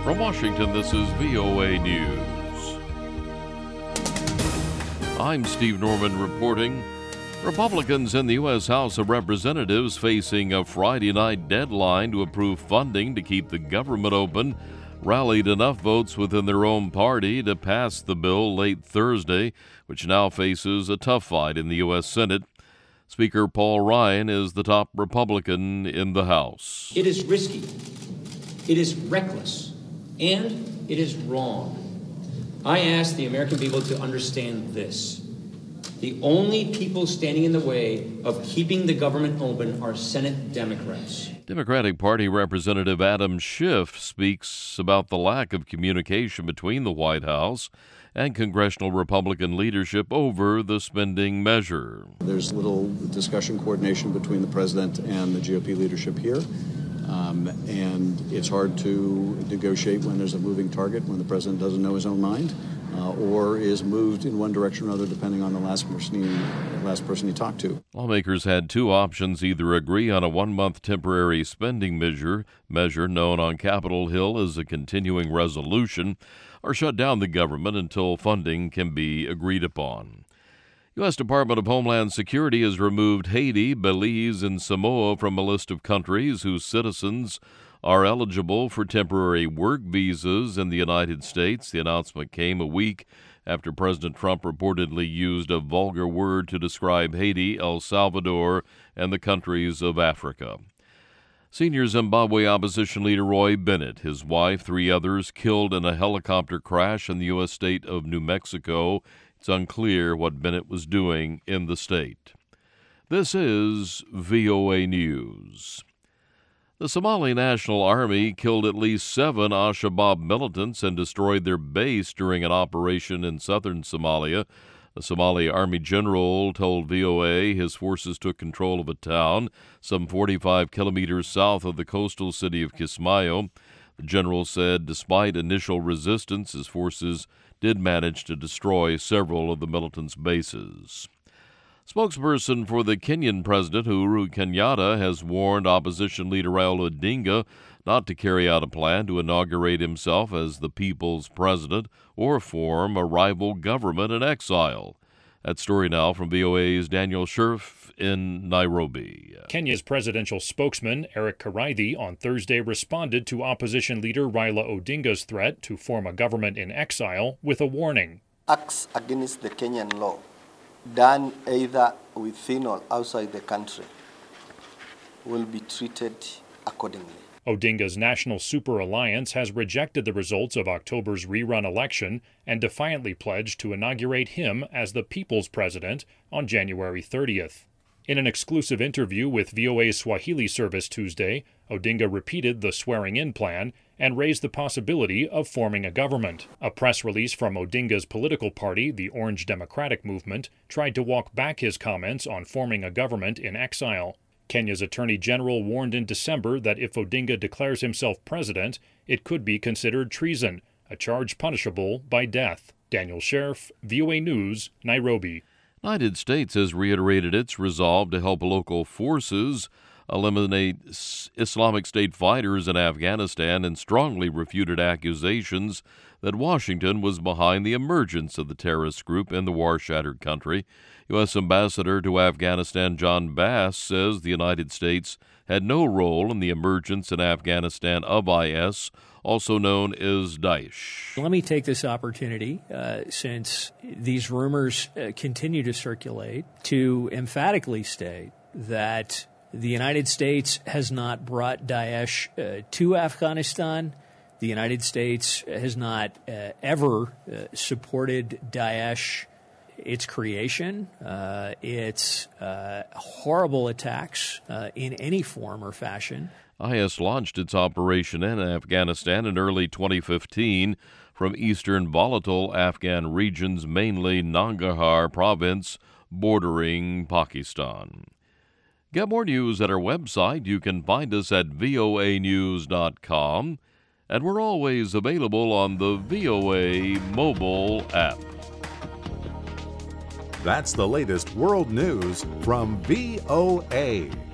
From Washington, this is VOA News. I'm Steve Norman reporting. Republicans in the U.S. House of Representatives facing a Friday night deadline to approve funding to keep the government open rallied enough votes within their own party to pass the bill late Thursday, which now faces a tough fight in the U.S. Senate. Speaker Paul Ryan is the top Republican in the House. It is risky, it is reckless, and it is wrong. I ask the American people to understand this. The only people standing in the way of keeping the government open are Senate Democrats. Democratic Party Representative Adam Schiff speaks about the lack of communication between the White House and congressional Republican leadership over the spending measure. There's little discussion coordination between the president and the GOP leadership here. And it's hard to negotiate when there's a moving target, when the president doesn't know his own mind, or is moved in one direction or another depending on the last person he talked to. Lawmakers had two options: either agree on a one-month temporary spending measure known on Capitol Hill as a continuing resolution, or shut down the government until funding can be agreed upon. U.S. Department of Homeland Security has removed Haiti, Belize, and Samoa from a list of countries whose citizens are eligible for temporary work visas in the United States. The announcement came a week after President Trump reportedly used a vulgar word to describe Haiti, El Salvador, and the countries of Africa. Senior Zimbabwe opposition leader Roy Bennett, his wife, three others killed in a helicopter crash in the U.S. state of New Mexico. It's unclear what Bennett was doing in the state. This is VOA News. The Somali National Army killed at least 7 Al-Shabaab militants and destroyed their base during an operation in southern Somalia. A Somali Army general told VOA his forces took control of a town some 45 kilometers south of the coastal city of Kismayo. The general said despite initial resistance, his forces did manage to destroy several of the militants' bases. Spokesperson for the Kenyan president, Uhuru Kenyatta, has warned opposition leader Raila Odinga not to carry out a plan to inaugurate himself as the people's president or form a rival government in exile. That story now from VOA's Daniel Scherf in Nairobi. Kenya's presidential spokesman, Eric Karaithe, on Thursday responded to opposition leader Raila Odinga's threat to form a government in exile with a warning. Acts against the Kenyan law, done either within or outside the country, will be treated accordingly. Odinga's National Super Alliance has rejected the results of October's rerun election and defiantly pledged to inaugurate him as the people's president on January 30th. In an exclusive interview with VOA's Swahili service Tuesday, Odinga repeated the swearing-in plan and raised the possibility of forming a government. A press release from Odinga's political party, the Orange Democratic Movement, tried to walk back his comments on forming a government in exile. Kenya's Attorney General warned in December that if Odinga declares himself president, it could be considered treason, a charge punishable by death. Daniel Scherf, VOA News, Nairobi. The United States has reiterated its resolve to help local forces eliminate Islamic State fighters in Afghanistan and strongly refuted accusations that Washington was behind the emergence of the terrorist group in the war-shattered country. U.S. Ambassador to Afghanistan John Bass says the United States had no role in the emergence in Afghanistan of IS, also known as Daesh. Let me take this opportunity, since these rumors continue to circulate, to emphatically state that the United States has not brought Daesh to Afghanistan. The United States has not ever supported Daesh, its creation, its horrible attacks in any form or fashion. IS launched its operation in Afghanistan in early 2015 from eastern volatile Afghan regions, mainly Nangarhar province, bordering Pakistan. Get more news at our website. You can find us at voanews.com, and we're always available on the VOA mobile app. That's the latest world news from VOA.